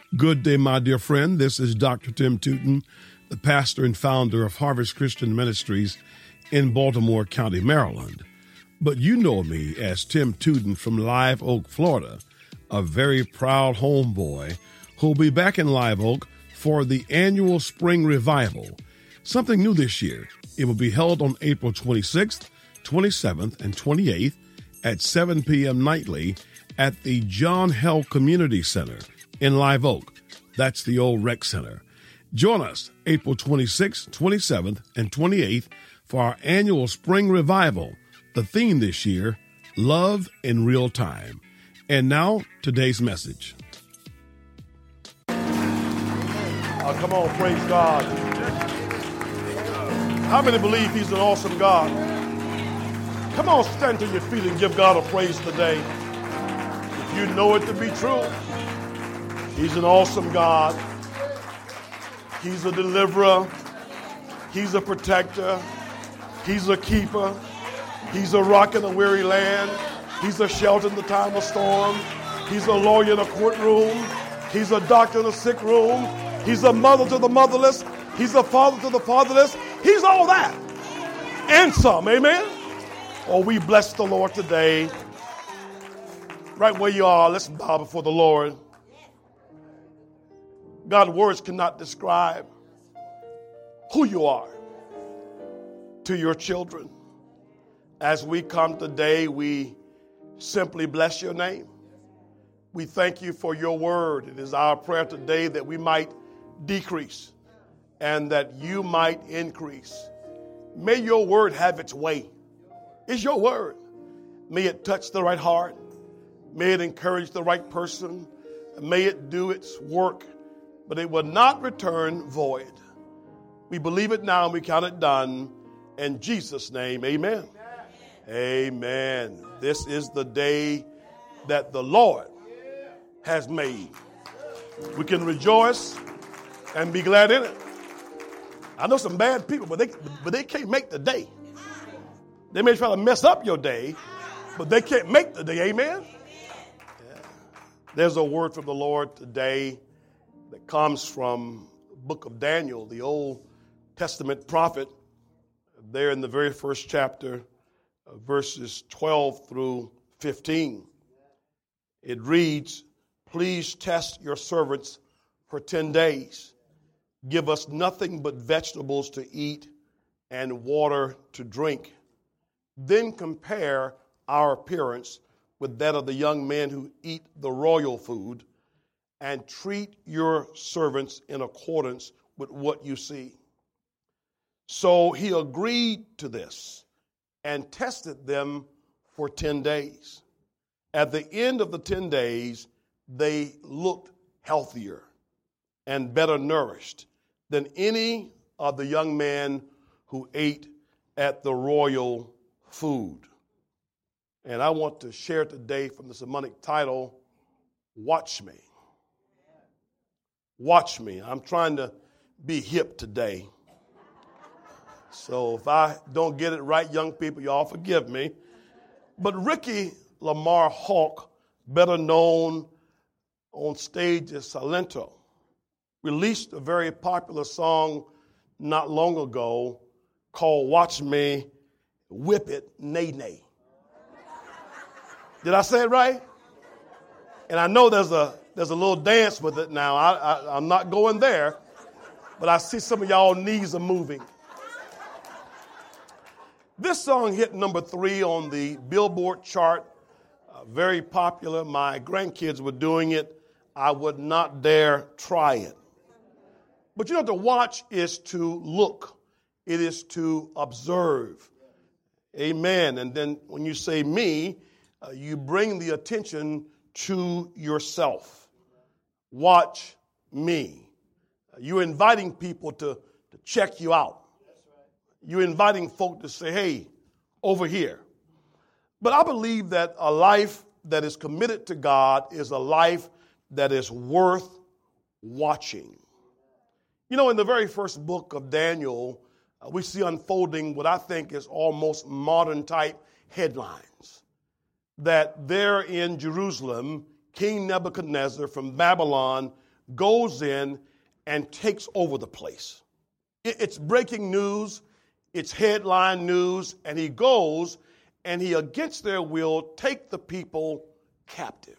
Good day, my dear friend. This is Dr. Tim Tootin, the pastor and founder of Harvest Christian Ministries in Baltimore County, Maryland. But you know me as Tim Tootin from Live Oak, Florida, a very proud homeboy who'll be back in Live Oak for the annual Spring Revival. Something new this year. It will be held on April 26th, 27th, and 28th at 7 p.m. nightly at the John Hell Community Center in Live Oak. That's the old rec center. Join us April 26th, 27th, and 28th for our annual Spring Revival. The theme this year, Love in Real Time. And now, today's message. Come on, praise God. How many believe He's an awesome God? Come on, stand to your feet and give God a praise today. If you know it to be true, He's an awesome God. He's a deliverer. He's a protector. He's a keeper. He's a rock in a weary land. He's a shelter in the time of storm. He's a lawyer in a courtroom. He's a doctor in a sick room. He's a mother to the motherless. He's a father to the fatherless. He's all that and some. Amen. Oh, we bless the Lord today. Right where you are, let's bow before the Lord. God, words cannot describe who you are to your children. As we come today, we simply bless your name. We thank you for your word. It is our prayer today that we might decrease and that you might increase. May your word have its way. It's your word. May it touch the right heart. May it encourage the right person. May it do its work, but it will not return void. We believe it now and we count it done. In Jesus' name, amen. Amen. This is the day that the Lord has made. We can rejoice and be glad in it. I know some bad people, but they can't make the day. They may try to mess up your day, but they can't make the day. Amen. Yeah. There's a word from the Lord today that comes from the book of Daniel, the Old Testament prophet, there in the very first chapter, verses 12 through 15. It reads, "Please test your servants for 10 days. Give us nothing but vegetables to eat and water to drink. Then compare our appearance with that of the young men who eat the royal food, and treat your servants in accordance with what you see." So he agreed to this and tested them for 10 days. At the end of the 10 days, they looked healthier and better nourished than any of the young men who ate at the royal food. And I want to share today from the sermonic title, Watch Me. Watch me. I'm trying to be hip today. So if I don't get it right, young people, y'all forgive me. But Ricky Lamar Hawk, better known on stage as Salento, released a very popular song not long ago called Watch Me, Whip It, Nay Nay. Did I say it right? And I know there's a little dance with it now. I'm not going there, but I see some of y'all knees are moving. This song hit number 3 on the Billboard chart, very popular. My grandkids were doing it. I would not dare try it. But you know, to watch is to look. It is to observe. Amen. And then when you say me, you bring the attention to yourself. Watch me. You're inviting people to check you out. You're inviting folk to say, hey, over here. But I believe that a life that is committed to God is a life that is worth watching. You know, in the very first book of Daniel, we see unfolding what I think is almost modern type headlines. That there in Jerusalem, King Nebuchadnezzar from Babylon goes in and takes over the place. It's breaking news. It's headline news. And he goes and he, against their will, take the people captive.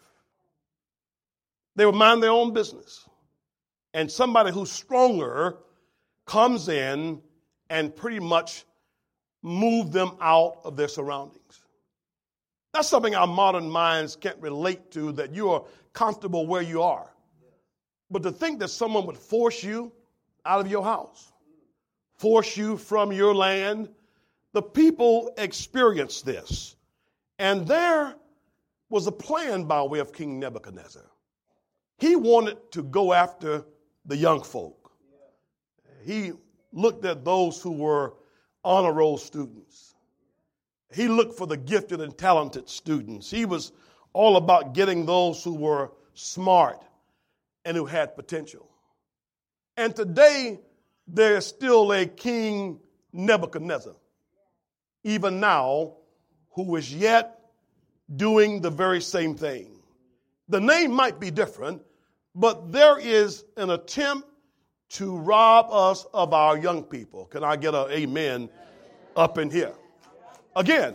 They would mind their own business. And somebody who's stronger comes in and pretty much move them out of their surroundings. That's something our modern minds can't relate to, that you are comfortable where you are. But to think that someone would force you out of your house, force you from your land, the people experienced this. And there was a plan by way of King Nebuchadnezzar. He wanted to go after the young folk. He looked at those who were honor roll students. He looked for the gifted and talented students. He was all about getting those who were smart and who had potential. And today, there is still a King Nebuchadnezzar, even now, who is yet doing the very same thing. The name might be different, but there is an attempt to rob us of our young people. Can I get an amen up in here? Again,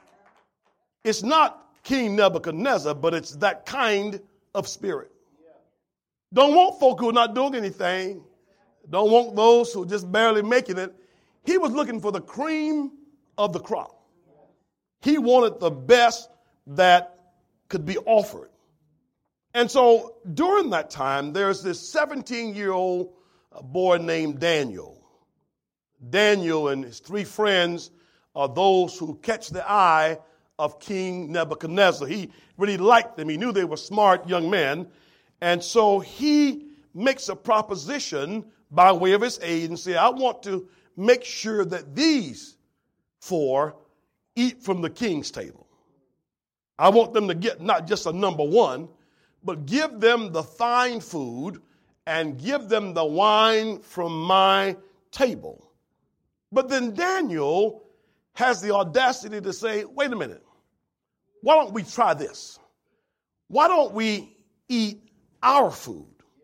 it's not King Nebuchadnezzar, but it's that kind of spirit. Don't want folk who are not doing anything. Don't want those who are just barely making it. He was looking for the cream of the crop. He wanted the best that could be offered. And so during that time, there's this 17-year-old boy named Daniel. Daniel and his three friends are those who catch the eye of King Nebuchadnezzar. He really liked them. He knew they were smart young men. And so he makes a proposition by way of his aide and say, I want to make sure that these four eat from the king's table. I want them to get not just a number one, but give them the fine food and give them the wine from my table. But then Daniel has the audacity to say, wait a minute, why don't we try this? Why don't we eat our food?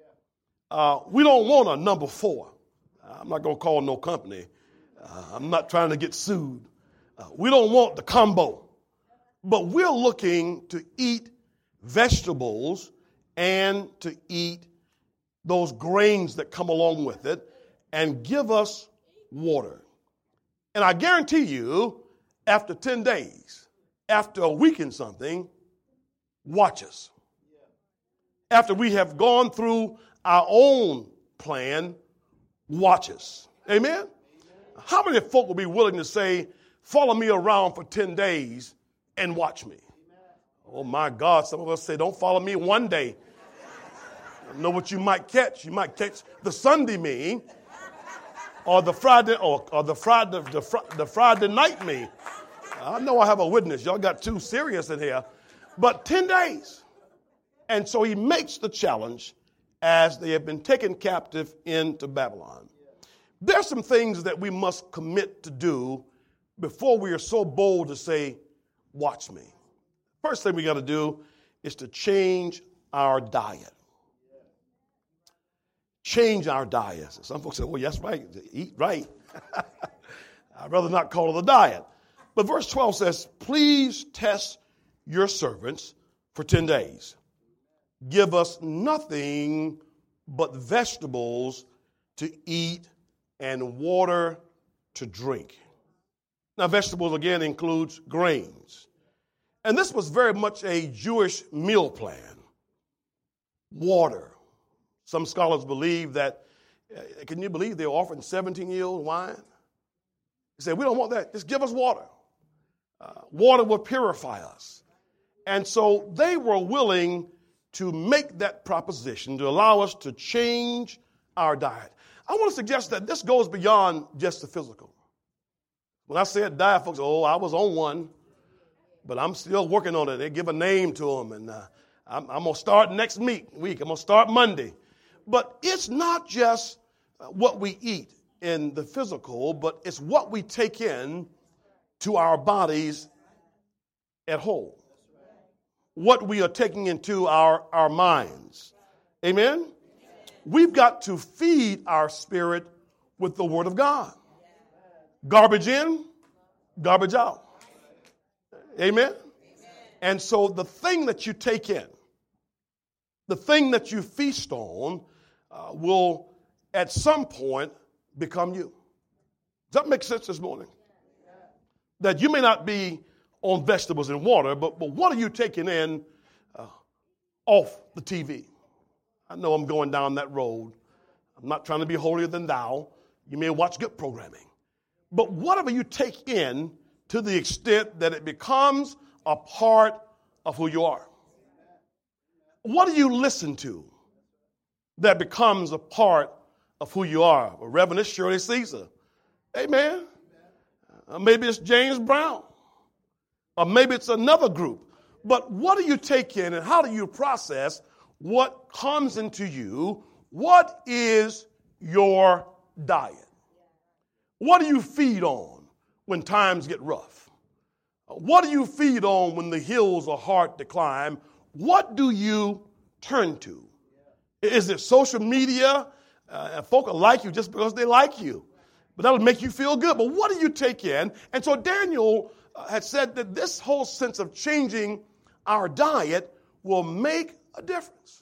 We don't want a number four. I'm not going to call no company. I'm not trying to get sued. We don't want the combo. But we're looking to eat vegetables and to eat those grains that come along with it and give us water. And I guarantee you, after 10 days, after a week and something, watch us. After we have gone through our own plan, watch us. Amen? How many folk will be willing to say, follow me around for 10 days and watch me? Oh my God, some of us say, don't follow me one day. I know what you might catch. You might catch the Sunday me or the Friday the Friday night me. I know I have a witness. Y'all got too serious in here. But 10 days. And so he makes the challenge as they have been taken captive into Babylon. There's some things that we must commit to do before we are so bold to say, watch me. First thing we got to do is to change our diet. Change our diet. Some folks say, well, that's right. Eat right. I'd rather not call it a diet. But verse 12 says, please test your servants for 10 days. Give us nothing but vegetables to eat and water to drink. Now, vegetables, again, includes grains. And this was very much a Jewish meal plan. Water. Some scholars believe that, can you believe they're offering 17-year-old wine? They say, we don't want that. Just give us water. Water will purify us. And so they were willing to make that proposition to allow us to change our diet. I want to suggest that this goes beyond just the physical. When I said diet, folks, I was on one, but I'm still working on it. They give a name to them, and I'm going to start next week. I'm going to start Monday. But it's not just what we eat in the physical, but it's what we take in to our bodies at home. What we are taking into our minds. Amen? we've got to feed our spirit with the Word of God. Garbage in, garbage out. Amen? And so the thing that you take in, the thing that you feast on, will at some point become you. Does that make sense this morning? That you may not be on vegetables and water, but what are you taking in off the TV? I know I'm going down that road. I'm not trying to be holier than thou. You may watch good programming. But whatever you take in, to the extent that it becomes a part of who you are. What do you listen to that becomes a part of who you are? Well, Reverend, it's Shirley Caesar. Amen. Maybe it's James Brown. Or maybe it's another group. But what do you take in and how do you process what comes into you? What is your diet? What do you feed on when times get rough? What do you feed on when the hills are hard to climb? What do you turn to? Is it social media? Folk will like you just because they like you. But that'll make you feel good. But what do you take in? And so Daniel had said that this whole sense of changing our diet will make a difference.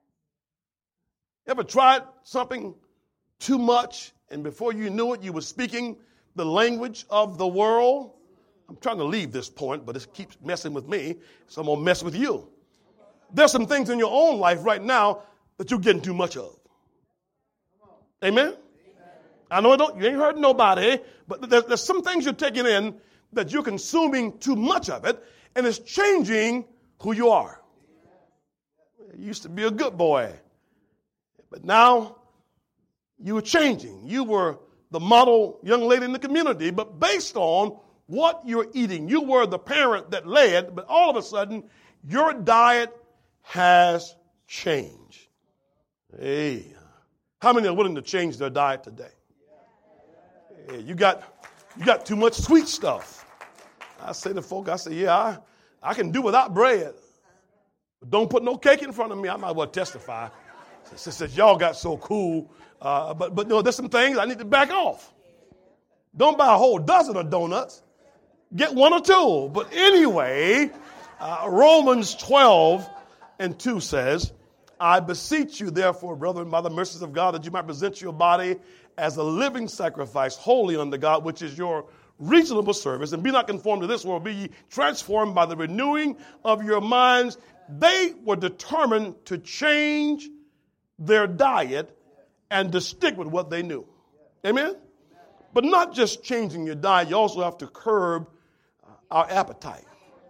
Ever tried something too much and before you knew it, you were speaking the language of the world? I'm trying to leave this point, but it keeps messing with me, so I'm going to mess with you. There's some things in your own life right now that you're getting too much of. Amen? I know you ain't heard nobody, but there's some things you're taking in that you're consuming too much of it, and it's changing who you are. You used to be a good boy, but now you were changing. You were the model young lady in the community, but based on what you're eating, you were the parent that led, but all of a sudden, your diet has changed. Hey, how many are willing to change their diet today? Hey, you got too much sweet stuff. I say to folk, yeah, I can do without bread. But don't put no cake in front of me. I might well testify. Since y'all got so cool. But no, there's some things I need to back off. Don't buy a whole dozen of donuts. Get one or two. But anyway, Romans 12:2 says, I beseech you, therefore, brethren, by the mercies of God, that you might present your body as a living sacrifice, holy unto God, which is your reasonable service. And be not conformed to this world, be ye transformed by the renewing of your minds. They were determined to change their diet and to stick with what they knew. Amen? But not just changing your diet, you also have to curb our appetite.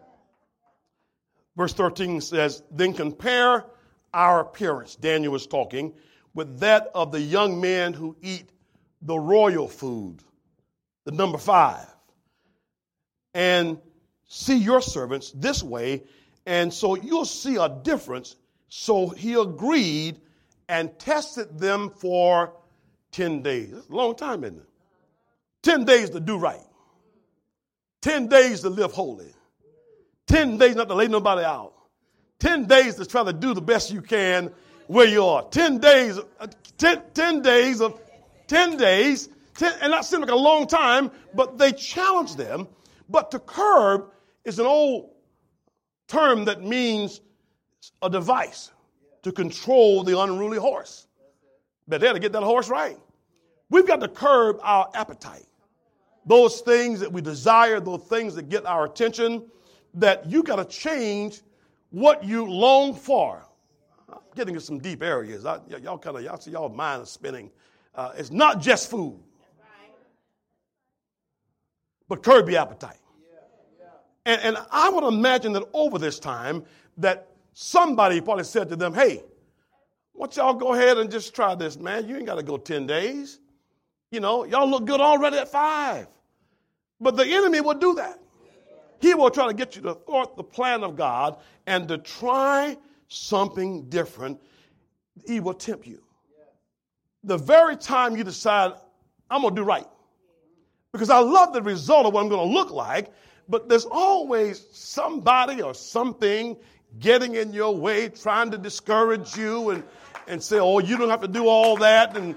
Verse 13 says, then compare our appearance, Daniel was talking, with that of the young men who eat the royal food, the number 5. And see your servants this way, and so you'll see a difference. So he agreed and tested them for 10 days. That's a long time, isn't it? 10 days to do right. 10 days to live holy. 10 days not to lay nobody out. 10 days to try to do the best you can where you are. 10 days, 10 days, and that seemed like a long time, but they challenged them. But to curb is an old term that means a device to control the unruly horse. But they had to get that horse right. We've got to curb our appetite. Those things that we desire, those things that get our attention, that you got to change what you long for. I'm getting into some deep areas. Y'all see y'all mind is spinning. It's not just food, but curb your appetite. And I would imagine that over this time that somebody probably said to them, hey, why don't y'all go ahead and just try this, man? You ain't got to go 10 days. You know, y'all look good already at 5. But the enemy will do that. He will try to get you to thwart the plan of God and to try something different. He will tempt you. The very time you decide, I'm going to do right, because I love the result of what I'm going to look like, but there's always somebody or something getting in your way, trying to discourage you and say, oh, you don't have to do all that. And,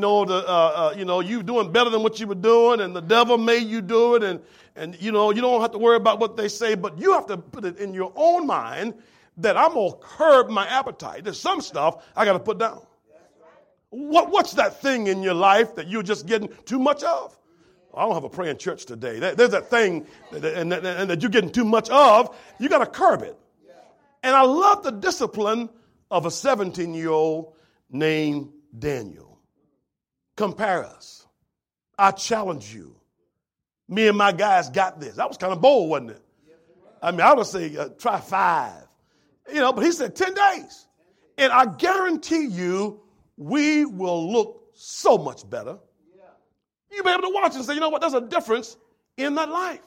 you doing better than what you were doing. And the devil made you do it. And you don't have to worry about what they say. But you have to put it in your own mind that I'm going to curb my appetite. There's some stuff I got to put down. What's that thing in your life that you're just getting too much of? I don't have a praying church today. There's that thing that you're getting too much of. You got to curb it. And I love the discipline of a 17-year-old named Daniel. Compare us. I challenge you. Me and my guys got this. That was kind of bold, wasn't it? I mean, I would say try 5. But he said 10 days. And I guarantee you, we will look so much better. You'll be able to watch and say, you know what, there's a difference in that life.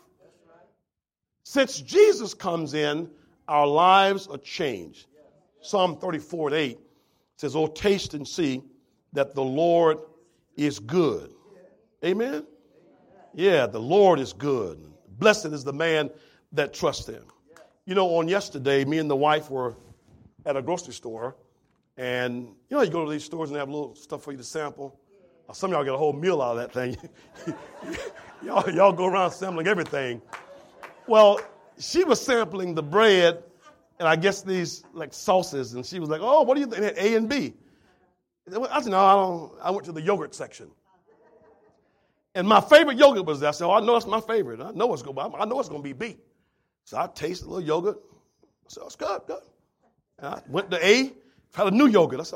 Since Jesus comes in, our lives are changed. Psalm 34:8 says, oh, taste and see that the Lord is good. Amen? Yeah, the Lord is good. Blessed is the man that trusts him. On yesterday, me and the wife were at a grocery store. And you go to these stores and they have little stuff for you to sample. Some of y'all get a whole meal out of that thing. y'all go around sampling everything. Well, she was sampling the bread and I guess these like sauces. And she was like, oh, what do you think? They had A and B. I said, no, I went to the yogurt section. And my favorite yogurt was there. I said, oh, I know it's my favorite. I know it's going to be B. So I tasted a little yogurt. I said, oh, it's good. And I went to A. Had a new yogurt. I said,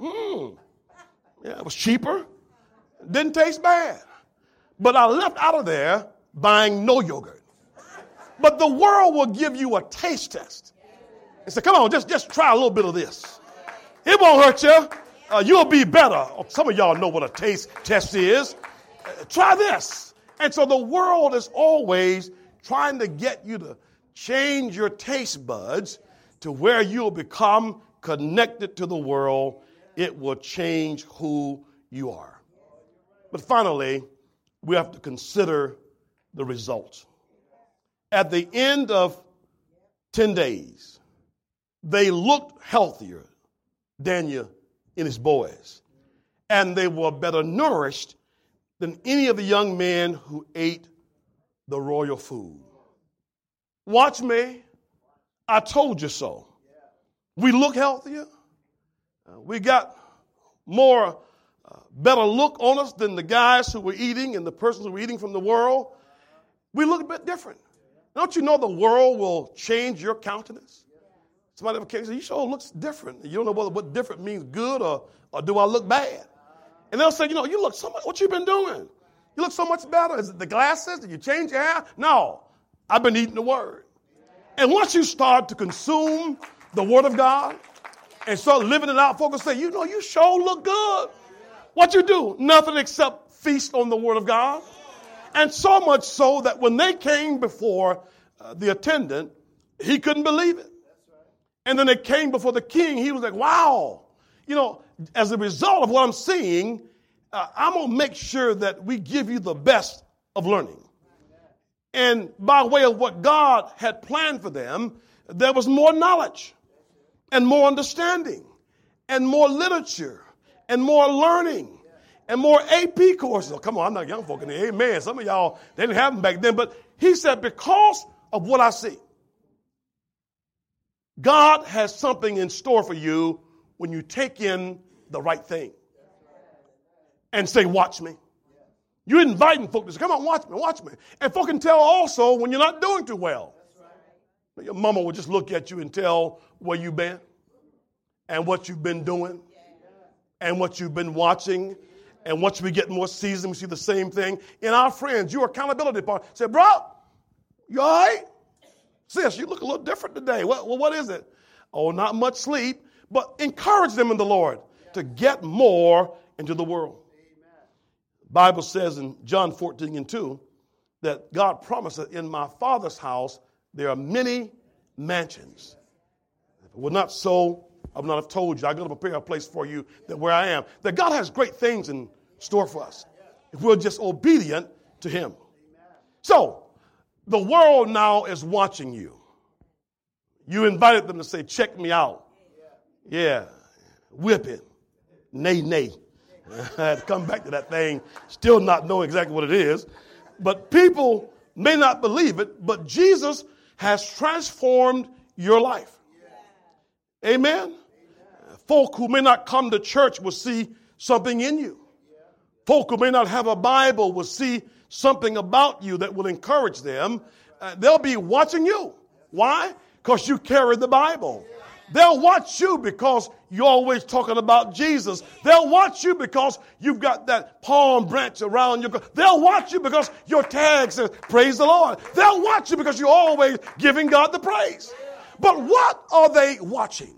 yeah, it was cheaper. Didn't taste bad. But I left out of there buying no yogurt. But the world will give you a taste test. And say, come on, just try a little bit of this. It won't hurt you. You'll be better. Some of y'all know what a taste test is. Try this. And so the world is always trying to get you to change your taste buds to where you'll become connected to the world. It will change who you are. But finally, we have to consider the results. At the end of 10 days, they looked healthier, Daniel and his boys, and they were better nourished than any of the young men who ate the royal food. Watch me. I told you so. We look healthier. We got more better look on us than the guys who were eating and the persons who were eating from the world. We look a bit different. Don't you know the world will change your countenance? Somebody ever came and said, you sure looks different. You don't know whether what different means good or do I look bad? And they'll say, you look so much, what you been doing? You look so much better. Is it the glasses? Did you change your hair? No, I've been eating the word. And once you start to consume the word of God and start living it out, folks say, you sure look good. What you do? Nothing except feast on the word of God. And so much so that when they came before the attendant, he couldn't believe it. And then they came before the king. He was like, wow, as a result of what I'm seeing, I'm going to make sure that we give you the best of learning. And by way of what God had planned for them, there was more knowledge and more understanding and more literature and more learning and more AP courses. Oh, come on, I'm not young folk in there. Amen. Some of y'all, they didn't have them back then. But he said, because of what I see, God has something in store for you when you take in the right thing and say, watch me. You're inviting folk to say, come on, watch me. And folk can tell also when you're not doing too well. Your mama will just look at you and tell where you've been and what you've been doing and what you've been watching. And once we get more seasoned, we see the same thing. In our friends, your accountability partner say, bro, you all right? Sis, you look a little different today. What is it? Oh, not much sleep. But encourage them in the Lord to get more into the world. The Bible says in John 14:2 that God promised that in my Father's house there are many mansions. If it were not so, I would not have told you. I'm going to prepare a place for you that where I am. That God has great things in store for us if we're just obedient to him. So, the world now is watching you. You invited them to say, check me out. Yeah, whip it. nay. I had to come back to that thing, still not knowing exactly what it is. But people may not believe it, but Jesus has transformed your life. Amen? Folk who may not come to church will see something in you. Folk who may not have a Bible will see something about you that will encourage them. They'll be watching you. Why? Because you carry the Bible. They'll watch you because you're always talking about Jesus. They'll watch you because you've got that palm branch around your. They'll watch you because your tag says, praise the Lord. They'll watch you because you're always giving God the praise. But what are they watching?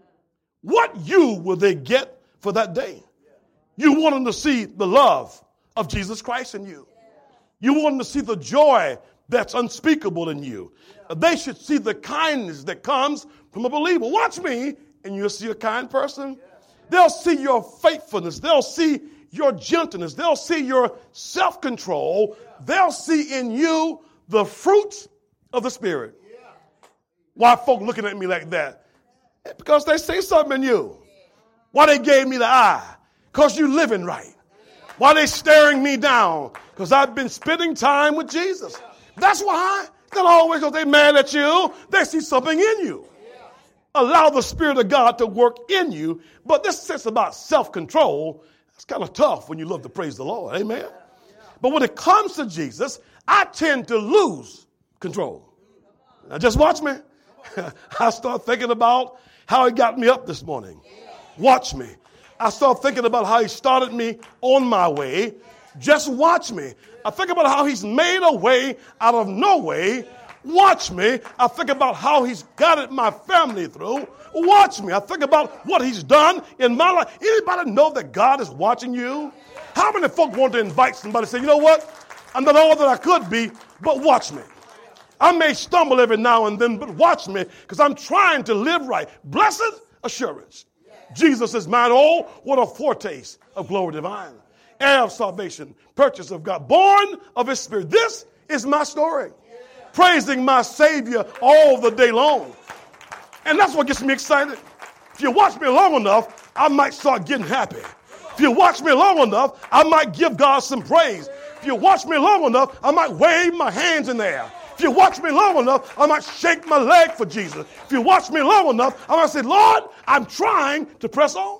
What you will they get for that day? You want them to see the love of Jesus Christ in you. You want them to see the joy that's unspeakable in you. They should see the kindness that comes from a believer. Watch me, and you'll see a kind person. They'll see your faithfulness. They'll see your gentleness. They'll see your self-control. They'll see in you the fruits of the Spirit. Why folk looking at me like that? Because they see something in you. Why they gave me the eye? Because you living right. Why they staring me down? Because I've been spending time with Jesus. That's why. Not always because they're mad at you. They see something in you. Allow the Spirit of God to work in you. But this sense about self-control, it's kind of tough when you love to praise the Lord. Amen. But when it comes to Jesus, I tend to lose control. Now just watch me. I start thinking about how he got me up this morning. Watch me. I start thinking about how he started me on my way. Just watch me. I think about how he's made a way out of no way. Watch me. I think about how he's guided my family through. Watch me. I think about what he's done in my life. Anybody know that God is watching you? How many folk want to invite somebody and say, you know what? I'm not all that I could be, but watch me. I may stumble every now and then, but watch me because I'm trying to live right. Blessed assurance. Jesus is mine. Oh, what a foretaste of glory divine. Heir of salvation, purchase of God, born of his Spirit. This is my story. Praising my Savior all the day long. And that's what gets me excited. If you watch me long enough, I might start getting happy. If you watch me long enough, I might give God some praise. If you watch me long enough, I might wave my hands in the air. If you watch me long enough, I might shake my leg for Jesus. If you watch me long enough, I might say, Lord, I'm trying to press on.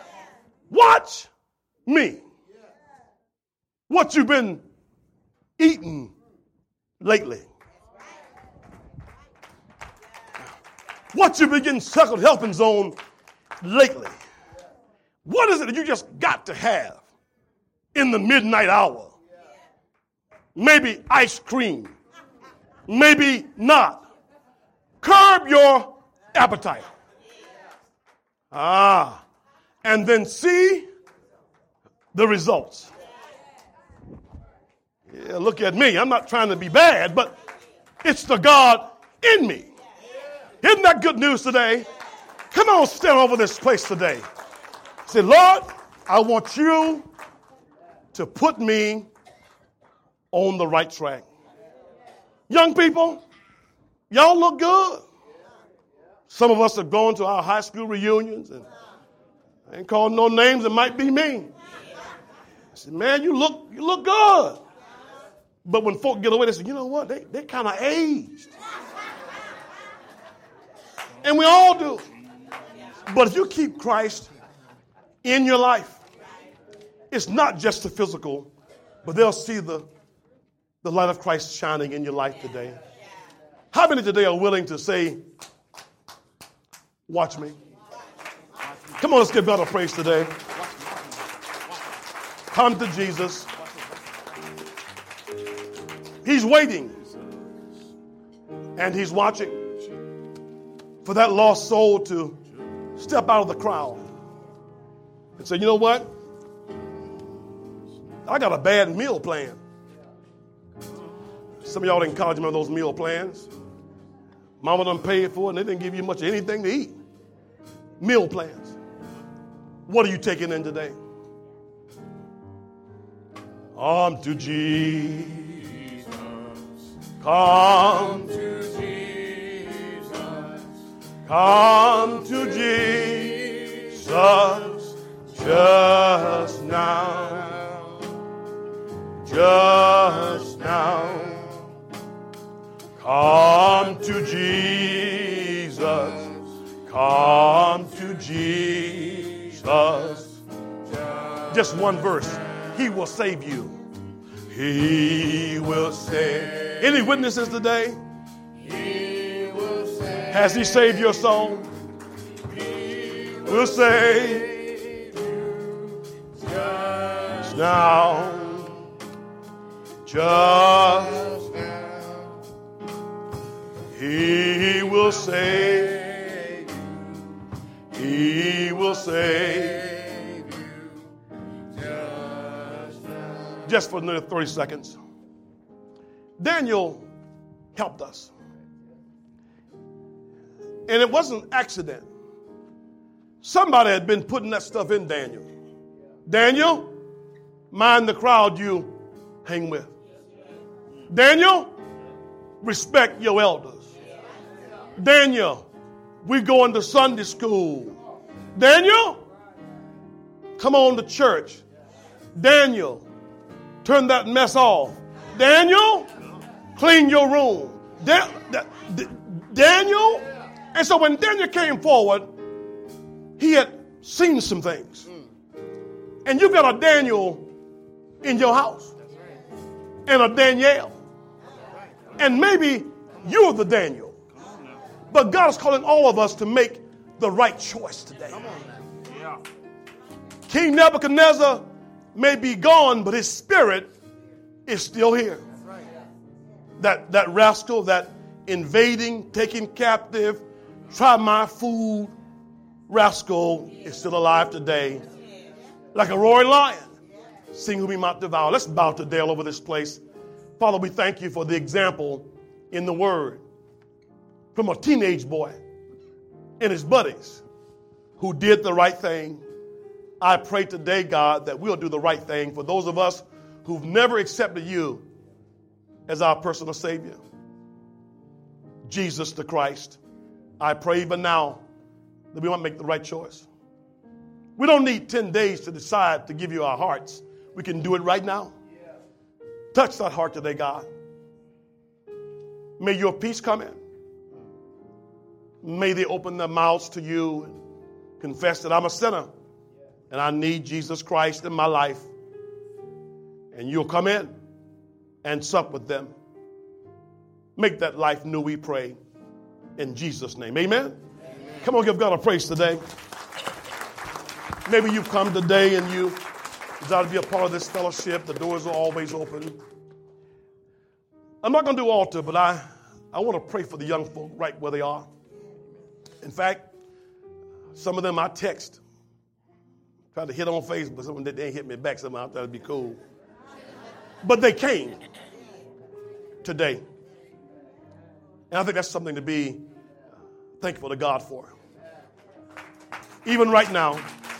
Watch me. What you've been eating lately. What you've been getting second helpings on lately. What is it that you just got to have in the midnight hour? Maybe ice cream. Maybe not. Curb your appetite. And then see the results. Yeah, look at me. I'm not trying to be bad, but it's the God in me. Isn't that good news today? Come on, stand over this place today. Say, Lord, I want you to put me on the right track. Young people, y'all look good. Some of us have gone to our high school reunions, and I ain't calling no names, it might be me. I said, man, you look good. But when folk get away, they say, you know what? They kind of aged. And we all do. But if you keep Christ in your life, it's not just the physical, but they'll see the light of Christ shining in your life today. How many today are willing to say, watch me? Come on, let's give God a praise today. Come to Jesus. He's waiting. And he's watching for that lost soul to step out of the crowd and say, you know what? I got a bad meal plan. Some of y'all in college remember those meal plans. Mama done paid for it and they didn't give you much of anything to eat. Meal plans. What are you taking in today? Come to Jesus. Come to Jesus. Come to Jesus. Just now, just now, come to Jesus, come to Jesus. Just one verse. He will save you. He will save. Any witnesses today? He will save. Has he saved your soul? He will save you just now. Just now. He will save you. He will save. Just for another 30 seconds. Daniel helped us. And it wasn't an accident. Somebody had been putting that stuff in Daniel. Daniel, mind the crowd you hang with. Daniel, respect your elders. Daniel, we going to Sunday school. Daniel, come on to church. Daniel, turn that mess off. Daniel, clean your room. Daniel. And so when Daniel came forward, he had seen some things. And you got a Daniel in your house. And a Danielle. And maybe you're the Daniel. But God is calling all of us to make the right choice today. King Nebuchadnezzar may be gone, but his spirit is still here. That rascal, that invading, taking captive, try my food rascal is still alive today. Like a roaring lion, seeing whom he might devour. Let's bow today all over this place. Father, we thank you for the example in the Word from a teenage boy and his buddies who did the right thing. I pray today, God, that we'll do the right thing for those of us who've never accepted you as our personal Savior. Jesus the Christ. I pray even now that we might make the right choice. We don't need 10 days to decide to give you our hearts. We can do it right now. Touch that heart today, God. May your peace come in. May they open their mouths to you and confess that I'm a sinner and I need Jesus Christ in my life. And you'll come in and sup with them. Make that life new, we pray. In Jesus' name. Amen? Amen. Come on, give God a praise today. Maybe you've come today and you desire to be a part of this fellowship. The doors are always open. I'm not going to do altar, but I want to pray for the young folk right where they are. In fact, some of them I text. Tried to hit on Facebook. Some of them, they ain't hit me back somehow. I thought it'd be cool. But they came today. And I think that's something to be thankful to God for. Even right now,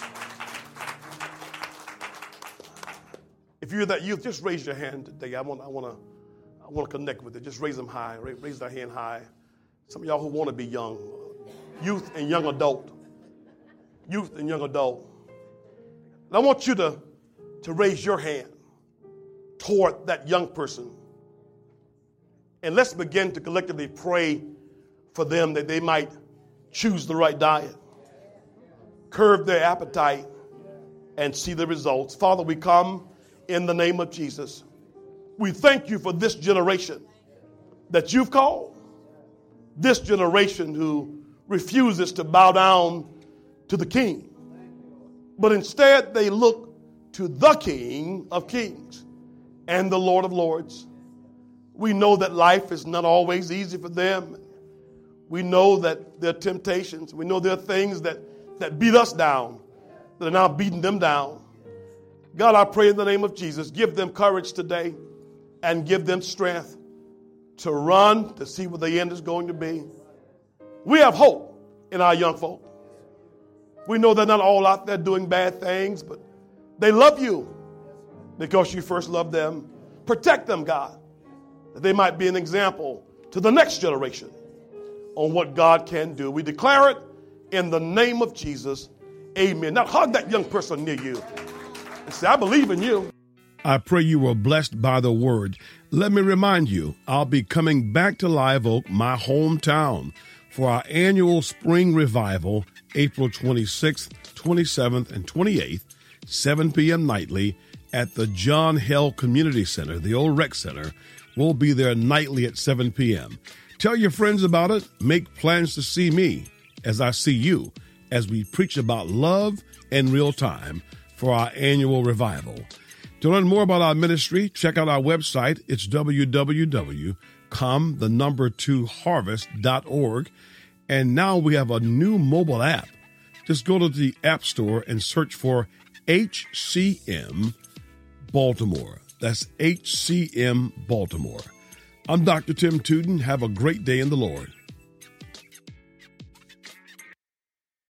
if you're that youth, just raise your hand today. I want to connect with it. Just raise them high. Raise their hand high. Some of y'all who want to be young, youth and young adult. Youth and young adult. And I want you to raise your hand toward that young person. And let's begin to collectively pray for them that they might choose the right diet, curb their appetite, and see the results. Father, we come in the name of Jesus. We thank you for this generation that you've called, this generation who refuses to bow down to the King, but instead they look to the King of Kings and the Lord of Lords. We know that life is not always easy for them. We know that there are temptations. We know there are things that beat us down, that are now beating them down. God, I pray in the name of Jesus, give them courage today and give them strength to run to see what the end is going to be. We have hope in our young folk. We know they're not all out there doing bad things, but they love you because you first loved them. Protect them, God, that they might be an example to the next generation on what God can do. We declare it in the name of Jesus. Amen. Now hug that young person near you and say, I believe in you. I pray you were blessed by the word. Let me remind you, I'll be coming back to Live Oak, my hometown, for our annual spring revival, April 26th, 27th, and 28th, 7 p.m. nightly at the John Hell Community Center, the old rec center. We'll be there nightly at 7 p.m. Tell your friends about it. Make plans to see me as I see you as we preach about love in real time for our annual revival. To learn more about our ministry, check out our website. It's www.com2harvest.org. And now we have a new mobile app. Just go to the App Store and search for HCM Baltimore. That's HCM Baltimore. I'm Dr. Tim Tootin. Have a great day in the Lord.